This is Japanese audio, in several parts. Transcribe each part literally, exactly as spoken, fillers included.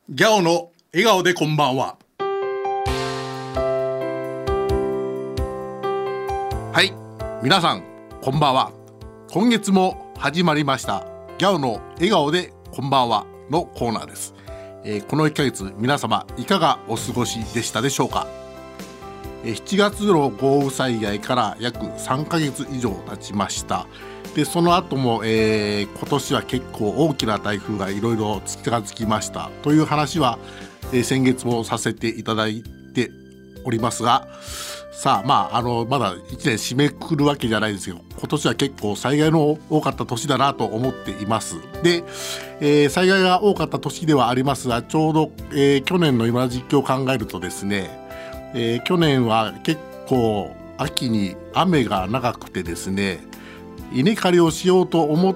ギャオの笑顔でこんばんは。はい、皆さんこんばんは。今月も始まりましたギャオの笑顔でこんばんはのコーナーです。えー、このいっかげつ皆様いかがお過ごしでしたでしょうか。えー、しちがつの豪雨災害から約さんかげつ以上経ちました。でその後も、えー、今年は結構大きな台風がいろいろ近づきましたという話は、えー、先月もさせていただいておりますが、さあまああのまだいちねん締めくくるわけじゃないですけど、今年は結構災害の多かった年だなと思っています。で、えー、災害が多かった年ではありますが、ちょうど、えー、去年の今の実況を考えるとですね、えー、去年は結構秋に雨が長くてですね、稲刈りをしようと思って、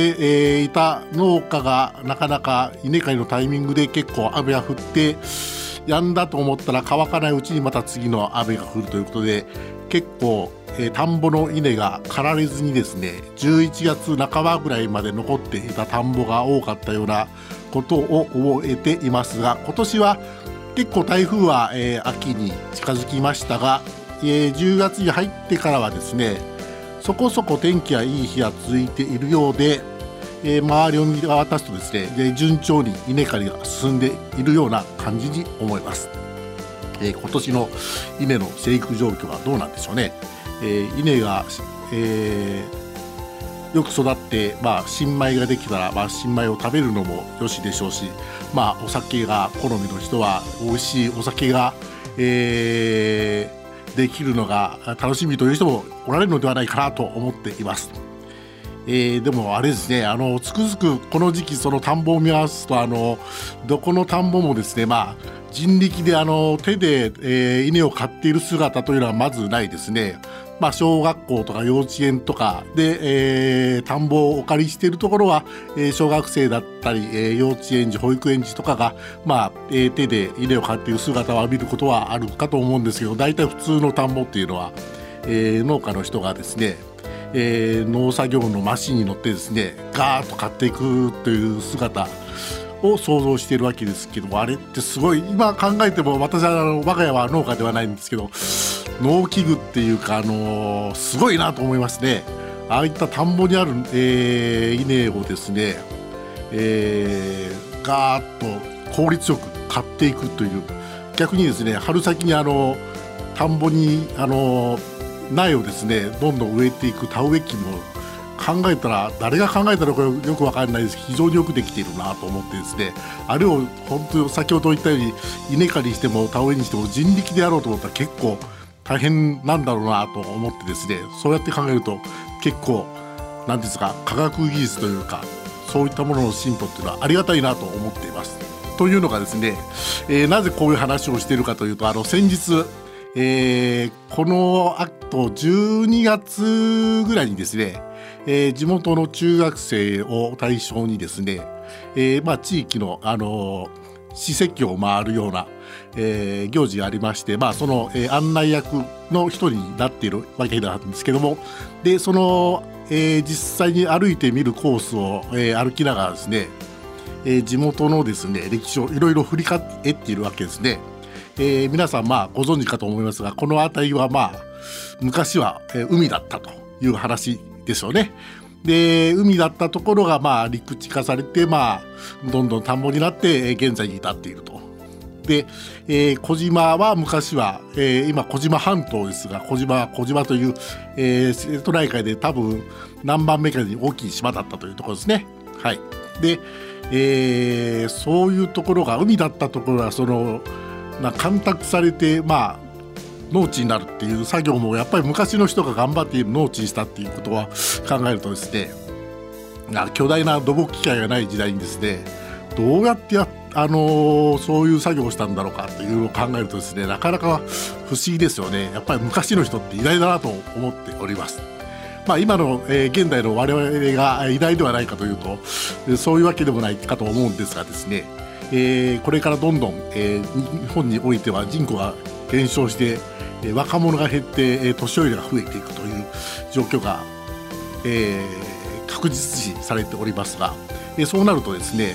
えー、いた農家がなかなか稲刈りのタイミングで結構雨が降って止んだと思ったら乾かないうちにまた次の雨が降るということで、結構、えー、田んぼの稲が刈られずにですね、じゅういちがつなかばぐらいまで残っていた田んぼが多かったようなことを覚えていますが、今年は結構台風は、えー、秋に近づきましたが、えー、じゅうがつに入ってからはですね、そこそこ天気がいい日が続いているようで、えー、周りを見渡すとですね、で順調に稲刈りが進んでいるような感じに思います。えー、今年の稲の生育状況はどうなんでしょうね。えー、稲が、えー、よく育って、まあ、新米ができたら、まあ、新米を食べるのもよしでしょうし、まあ、お酒が好みの人は美味しいお酒が、えーできるのが楽しみという人もおられるのではないかなと思っています。えー、でもあれですね、あのつくづくこの時期その田んぼを見回すと、あのどこの田んぼもですね、まあ、人力であの手で、えー、稲を刈っている姿というのはまずないですね。まあ、小学校とか幼稚園とかで、えー、田んぼをお借りしているところは、えー、小学生だったり、えー、幼稚園児保育園児とかが、まあえー、手で稲を刈っている姿を見ることはあるかと思うんですけど、大体普通の田んぼっていうのは、えー、農家の人がですね、えー、農作業のマシンに乗ってですね、ガーッと刈っていくという姿を想像しているわけですけど、あれってすごい今考えても、私はあの我が家は農家ではないんですけど、農機具っていうか、あのー、すごいなと思いますね。ああいった田んぼにある、えー、稲をですね、えー、ガーッと効率よく刈っていくという、逆にですね、春先にあの田んぼにあの苗をですねどんどん植えていく田植え機も考えたら、誰が考えたのかよくわかんないですけど、非常によくできているなと思ってですね、あれを本当に先ほど言ったように稲刈りしても田植えにしても人力でやろうと思ったら結構大変なんだろうなと思ってですね、そうやって考えると結構何ですか、科学技術というかそういったものの進歩っていうのはありがたいなと思っています。というのがですね、えー、なぜこういう話をしているかというと、あの先日、えー、このあとじゅうにがつぐらいにですね、えー、地元の中学生を対象にですね、えーまあ、地域の、あのー史跡を回るような、えー、行事がありまして、まあ、その、えー、案内役の一人になっているわけなんですけども、でその、えー、実際に歩いてみるコースを、えー、歩きながらですね、えー、地元のですね歴史をいろいろ振り返っているわけですね。えー、皆さんまあご存知かと思いますが、この辺りはまあ昔は、えー、海だったという話ですよね。で海だったところがまあ陸地化されて、まあ、どんどん田んぼになって現在に至っていると。で、えー、小島は昔は、えー、今小島半島ですが、小島は小島という、えー、瀬戸内海で多分何番目かに大きい島だったというところですね。はい。で、えー、そういうところが海だったところがそのな干拓されて、まあ農地になるっていう作業もやっぱり昔の人が頑張っている農地にしたっていうことは考えるとですね、巨大な土木機械がない時代にですね、どうやってや、あのー、そういう作業をしたんだろうかというのを考えるとですね、なかなか不思議ですよね。やっぱり昔の人って偉大だなと思っております。まあ、今の、えー、現代の我々が偉大ではないかというと、そういうわけでもないかと思うんですがですね、えー、これからどんどん、えー、日本においては人口が減少して、えー、若者が減って、えー、年寄りが増えていくという状況が、えー、確実視されておりますが、えー、そうなるとですね、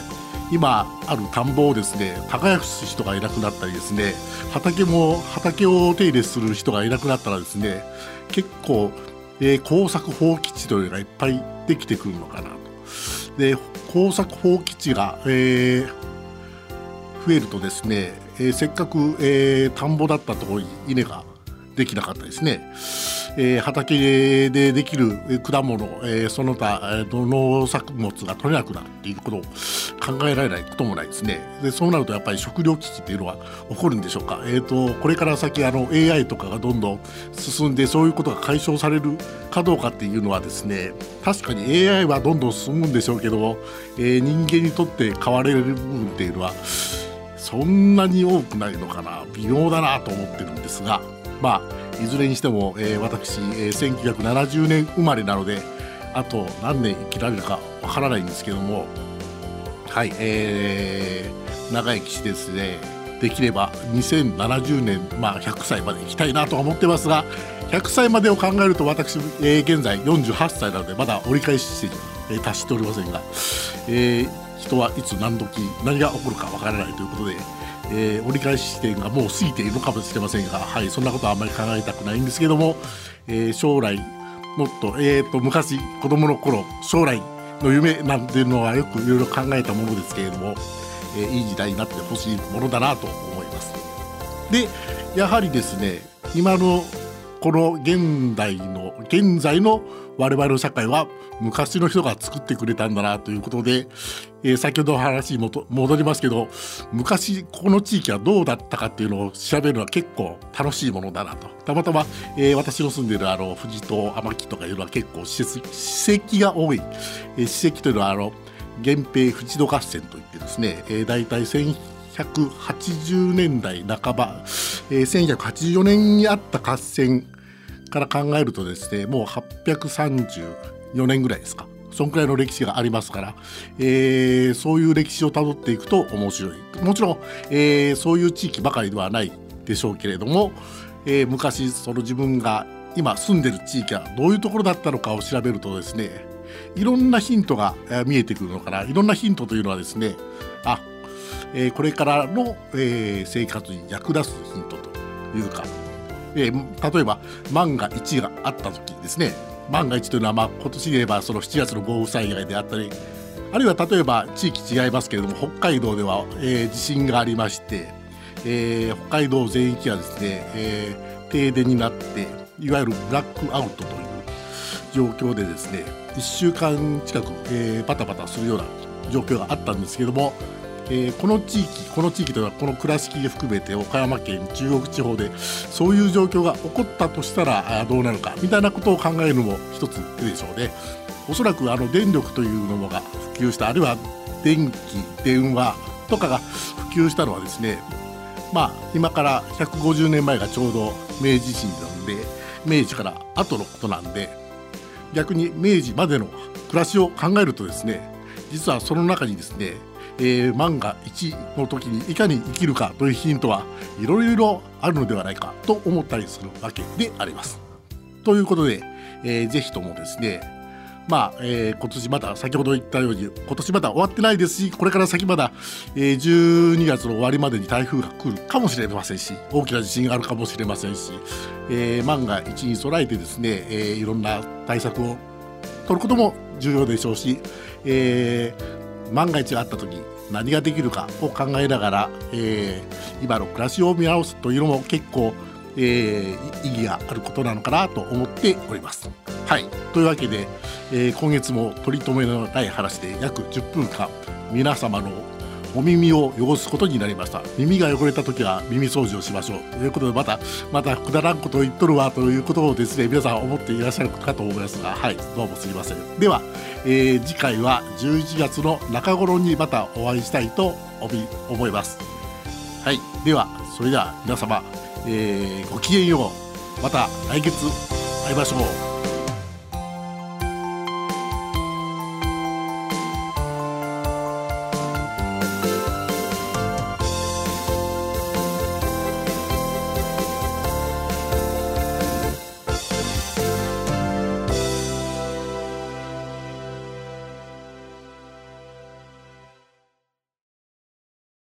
今ある田んぼをですね耕す人がいなくなったりですね、畑も畑を手入れする人がいなくなったらですね、結構、えー、耕作放棄地というのがいっぱいできてくるのかなと。で耕作放棄地が、えー、増えるとですね、えー、せっかく、えー、田んぼだったところに稲ができなかったですね、えー、畑でできる果物、えー、その他、えー、農作物が取れなくなるっていうことを考えられないこともないですね。でそうなるとやっぱり食糧危機っていうのは起こるんでしょうか。えーと、これから先あの エーアイ とかがどんどん進んでそういうことが解消されるかどうかっていうのはですね、確かに エーアイ はどんどん進むんでしょうけども、えー、人間にとって変われる部分っていうのはそんなに多くないのかな、微妙だなと思ってるんですが、まあいずれにしても、えー、私、えー、せんきゅうひゃくななじゅうねん生まれなのであと何年生きられるかわからないんですけども、はい、えー、長生きしてですね、できればにせんななじゅうねん、まあ、ひゃくさいまで生きたいなとは思ってますが、ひゃくさいまでを考えると私、えー、現在よんじゅうはっさいなのでまだ折り返し地点に、えー、達しておりませんが、えー、人はいつ何時何が起こるかわからないということで、えー、折り返し地点がもう過ぎているのかもしれませんが、はい、そんなことはあんまり考えたくないんですけども、えー、将来もっと、えー、と昔子供の頃将来の夢なんていうのはよくいろいろ考えたものですけれども、えー、いい時代になってほしいものだなと思います。でやはりですね、今のこの現代の現在の我々の社会は昔の人が作ってくれたんだなということで、えー、先ほどの話にもと戻りますけど、昔この地域はどうだったかっていうのを調べるのは結構楽しいものだなと。たまたま、えー、私の住んでいるあの富士と天城とかいうのは結構史跡が多い、えー、史跡というのはあの源平富士戸合戦といってですね、えー、大体せんひゃくはちじゅうねんだいなかば、えー、せんひゃくはちじゅうよねんにあった合戦から考えるとですね、もうはっぴゃくさんじゅうよねんぐらいですか、そんくらいの歴史がありますから、えー、そういう歴史をたどっていくと面白い。もちろん、えー、そういう地域ばかりではないでしょうけれども、えー、昔その自分が今住んでる地域はどういうところだったのかを調べるとですね、いろんなヒントが見えてくるのかな。いろんなヒントというのはですね、あ、えー、これからの、えー、生活に役立つヒントというか、えー、例えば万が一があった時ですね、万が一というのは、まあ、今年で言えばそのしちがつの豪雨災害であったり、あるいは例えば地域違いますけれども北海道では、えー、地震がありまして、えー、北海道全域がですね、えー、停電になっていわゆるブラックアウトという状況でですね、いっしゅうかん近く、えー、バタバタするような状況があったんですけども、えー、この地域この地域というのはこの倉敷を含めて岡山県中国地方でそういう状況が起こったとしたらどうなるかみたいなことを考えるのも一つ手でしょうね。おそらくあの電力というのが普及した、あるいは電気電話とかが普及したのはですね、まあ今からひゃくごじゅうねんまえがちょうど明治維新なんで、明治から後のことなんで、逆に明治までの暮らしを考えるとですね、実はその中にですね、えー、万が一の時にいかに生きるかというヒントはいろいろあるのではないかと思ったりするわけであります。ということで、えー、ぜひともですね、まあえー、今年まだ先ほど言ったように今年まだ終わってないですし、これから先まだ、えー、じゅうにがつの終わりまでに台風が来るかもしれませんし、大きな地震があるかもしれませんし、えー、万が一に備えてですね、えー、いろんな対策を取ることも重要でしょうし、えー万が一があった時何ができるかを考えながら、えー、今の暮らしを見直すというのも結構、えー、意義があることなのかなと思っております。はい、というわけで、えー、今月も取り留めのない話で約じゅっぷんかん皆様のお耳を汚すことになりました。耳が汚れた時は耳掃除をしましょうということで、またまたくだらんことを言っとるわということをですね、皆さん思っていらっしゃるかと思いますが、はい、どうもすみません。では、えー、次回はじゅういちがつの中頃にまたお会いしたいと思います。はい、ではそれでは皆様、えー、ごきげんよう。また来月会いましょう。